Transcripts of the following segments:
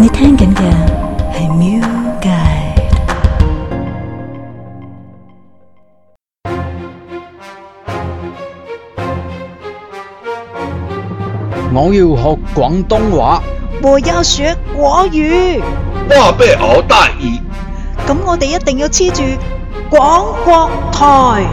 你聽緊嘅係 Mew Guide。 我要學廣東話， 我要學國語。 我被熬大意， 咁我哋一定要黐住廣國台。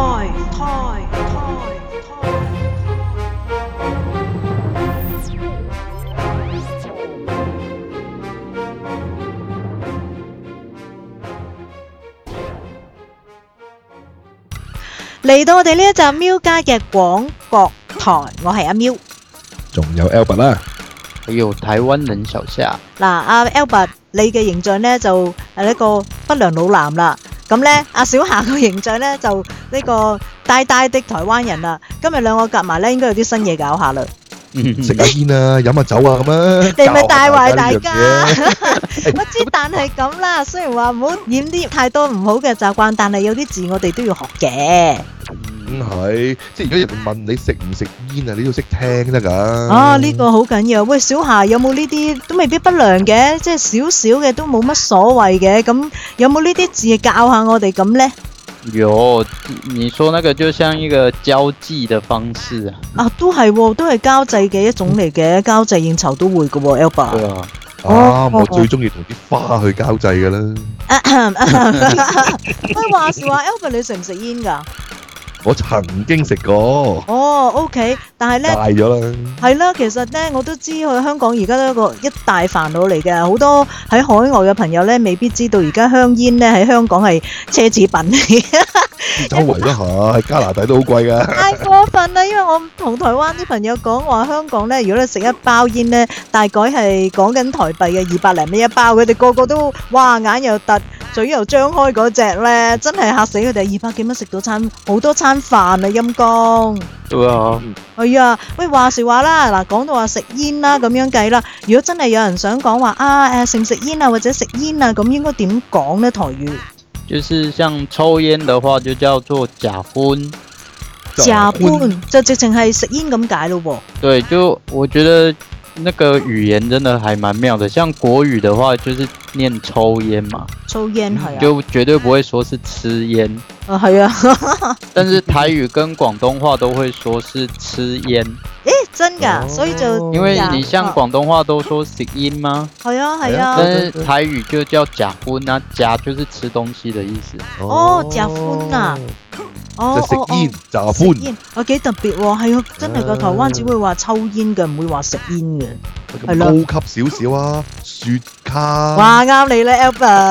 嚟到我哋呢一集喵家嘅廣國台，我係阿喵， 仲有 Albert 啦， 還有台灣人小夏。 嗱，阿 Albert 你嘅形象呢就係一個不良老男啦，咁呢阿小夏個形象呢就呢個呆呆的台灣人啦。今日兩個夾埋呢應該有啲新嘢搞下啦。 食下煙啊，飲下酒啊咁啊， 你咪帶壞大教下大家呢家。我知，但係咁啦，雖然話唔好染啲太多唔好嘅習慣，但係有啲字我哋都要學嘅。 係，即係如果人哋問你食唔食煙啊，你都要識聽得㗎。 啊，呢個好緊要。喂，小夏有冇呢啲都未必不良嘅，即係少少嘅都冇乜所謂嘅。咁有冇呢啲字教下我哋咁呢？ 有，你說那個就像一個交際的方式啊。 啊，都係喎，都係交際嘅一種嚟嘅，交際應酬都會嘅喎 ，Albert。 對啊。 我最中意同啲花去交際㗎啦。 喂，話時話 Albert 你食唔食煙㗎？ 我曾經食過。 哦 ，OK， 但係呢， 戒咗啦。 係啦，其實呢，我都知去香港而家都一大煩惱嚟嘅，好多喺海外嘅朋友呢，未必知道而家香煙呢喺香港係奢侈品嚟嘅。 周圍都係，加拿大都好貴㗎。 太過分啦！因為我同台灣啲朋友講話，香港呢，如果你食一包煙呢，大概係講緊台幣嘅200零蚊一包，佢哋個個都哇眼又突，嘴又張開嗰隻呢，真係嚇死佢哋，200幾蚊食到好多餐飯啊，陰公。 對啊。 係啊，喂，話時話啦，嗱，講到話食煙啦，咁樣計啦，如果真係有人想講話啊，食唔食煙啊，或者食煙啊，咁應該點講呢？台語？ 就是像抽煙的話，就叫做假葷。 假葷就直情係食煙咁解咯喎。 對，就我覺得那個語言真的還蠻妙的。像國語的話，就是念抽煙嘛。 抽煙係啊。 就絕對不會說是吃煙。 係啊。 但是台語跟廣東話都會說是吃煙。 誒，真㗎，所以就因為你像廣東話都說食煙嗎？ 係啊係啊。 但是台語就叫假葷啊，假就是吃東西的意思。 哦，假葷啊。 哦，就食煙，假葷。 啊，幾特別喎，係啊，真係個台灣只會話抽煙嘅，唔會話食煙嘅。 係咯。高級少少啊，雪茄。 哇，啱你咧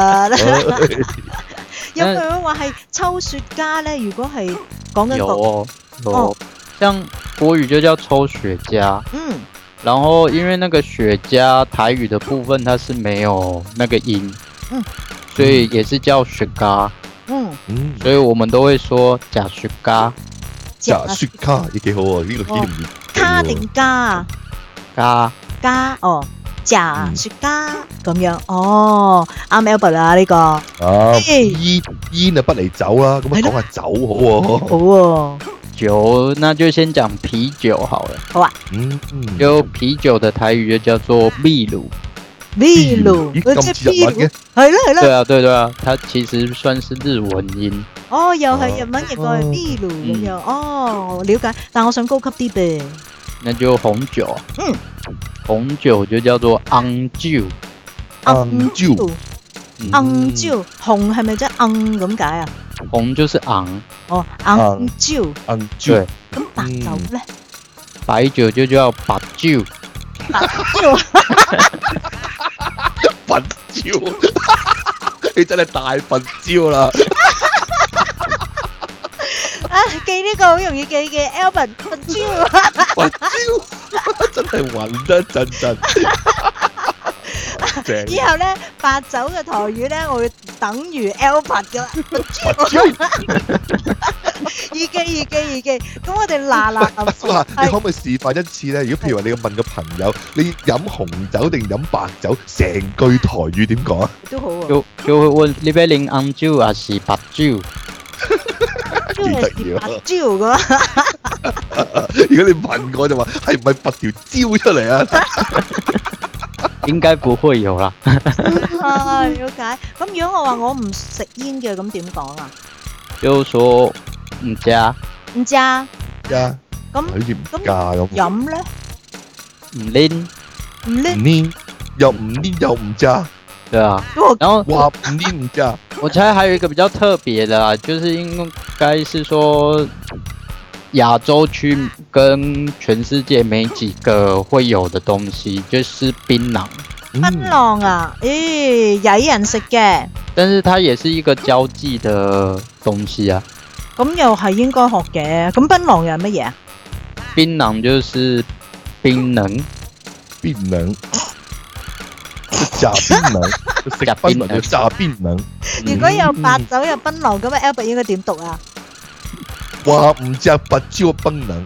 ，Albert。有冇人話係抽雪茄咧？如果係講緊有，像國語就叫抽雪茄。嗯。然後因為那個雪茄台語的部分它是沒有那個音，所以也是叫雪茄。所以我們都會說假雪茄。 假雪茄亦幾好喎，呢個幾容易。 卡定加啊？加哦。假雪茄咁樣哦，啱 Albert 啦呢個。 煙啊不離酒啦，咁啊講下酒好喎。 好喎。 酒那就先講啤酒好了。 好啊。 就啤酒的台語就叫做秘魯。 秘魯， 咁似日文嘅。 係啦係啦。 對啊，它其實算是日文音。 哦，又係日文譯過係秘魯咁樣。哦，了解。但我想高級啲唄。 那就紅酒。紅酒就叫做紅酒。 紅酒，紅係咪即係紅咁解啊？ 紅就是紅。 哦，紅酒。 對。 咁白酒咧？ 白酒就叫白酒。 白酒。 白酒，你真係大笨蕉啦！ 啊，記呢個好容易記嘅 Albert 白蕉。 白蕉，真係暈得陣陣。 以後咧，白酒嘅台語咧，我會等於 Albert 噶啦。易記。咁我哋嗱， 你可唔可以示範一次咧？如果譬如話你要問個朋友，你飲紅酒定飲白酒，成句台語點講啊？ 都好喎。 就會問你要飲紅酒還是白酒？ 幾得意啊！ 白蕉噶。 如果你問我就話係唔係拔條蕉出嚟啊？ 應該不會有啦。 了解。咁如果我話我唔食煙嘅，咁點講啊？ 就是說唔加， 唔加。 加， 咁好似唔加咁。 飲咧？ 唔拎， 唔拎。 唔黏，又唔黏又唔加， 對啊。然後哇唔黏唔加。 我猜還有一個比較特別的啦，就是應該是說亞洲區跟全世界沒幾個會有的東西，就是檳榔。 檳榔啊？咦，曳人食嘅。 但是它也是一個交際的東西啊。 咁又係應該學嘅。咁檳榔又係乜嘢啊？ 檳榔就是檳榔， 檳榔，假檳榔，食檳榔叫炸檳榔。 如果有白酒有檳榔，咁啊 Albert 應該點讀啊？ 哇唔食白椒檳榔。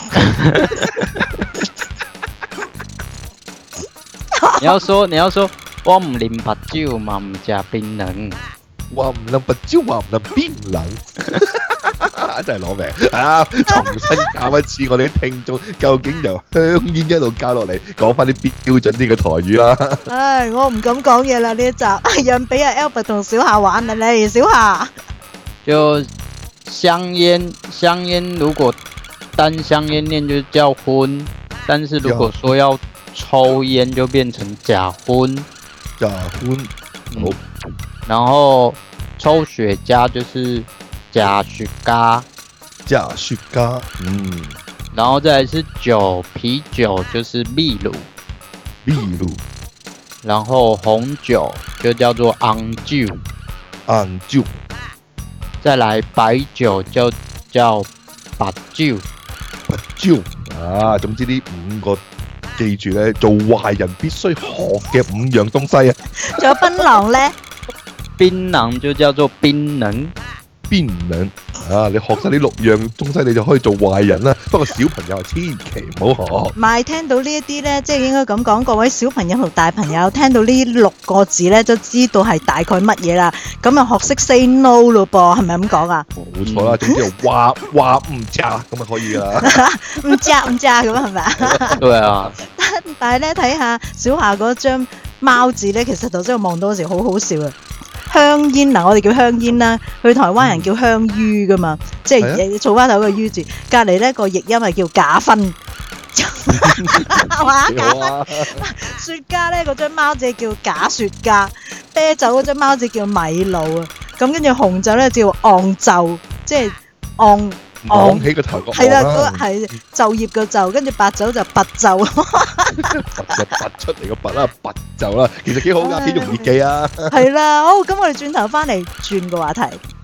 你要說，我唔啉白酒嘛，唔食檳榔。 話唔能白椒，話唔能檳榔，真係攞命啊！重新教一次我哋啲聽眾，究竟由香煙一路教落嚟，講翻啲標準啲嘅台語啦。 唉，我唔敢講嘢啦呢一集，讓俾阿 Albert 同小夏玩啦，嚟小夏。 就香煙如果單香煙念就叫葷，但是如果說要抽煙就變成假葷。 假葷，好。 然後抽雪茄就是假雪茄， 假雪茄， 然後再來是酒，啤酒就是秘魯， 秘魯， 然後紅酒就叫做紅酒， 紅酒， 再來白酒就叫白酒， 白酒啊，總之呢5個記住咧，做壞人必須學嘅5樣東西啊。 仲有檳榔咧？ 檳榔就叫做檳榔， 檳榔啊！你學晒呢6樣東西，你就可以做壞人啦。不過小朋友千祈唔好學。 唔係聽到呢一啲咧，即係應該咁講，各位小朋友同大朋友聽到呢6個字咧，都知道係大概乜嘢啦。咁啊學識 say no 咯噃，係咪咁講啊？ 冇錯啦，總之係話唔炸咁啊可以啦。 唔炸咁係咪啊？ 對啊。 但係咧睇下小夏嗰張貓字咧，其實頭先我望到嗰時好好笑啊！香煙嗱，我哋叫香煙啦，去台灣人叫香芋噶嘛，即係草花頭個於字，隔離咧個譯音係叫假分，哇假分，雪茄咧嗰張貓字叫假雪茄，啤酒嗰張貓字叫米露啊，咁跟住紅酒咧叫昂酒，即係昂起個頭個係啦，嗰係就業個就，跟住白酒就白酒， 拔出嚟個拔啦，白酒啦，其實幾好㗎，幾容易記啊。 係啦，好，咁我哋轉頭翻嚟轉個話題。